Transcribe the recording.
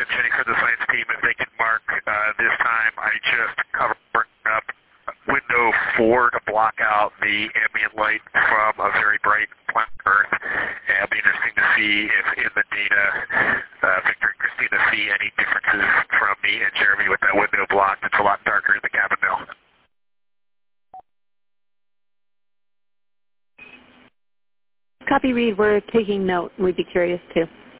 and Jenny for the science team if they can mark this time. I just covered up window 4 to block out the ambient light from a very bright planet Earth. And it'll be interesting to see if in the data Victor and Christina see any differences from me and Jeremy with that window blocked. It's a lot darker in the cabin now. Copy, Reed. We're taking note. We'd be curious too.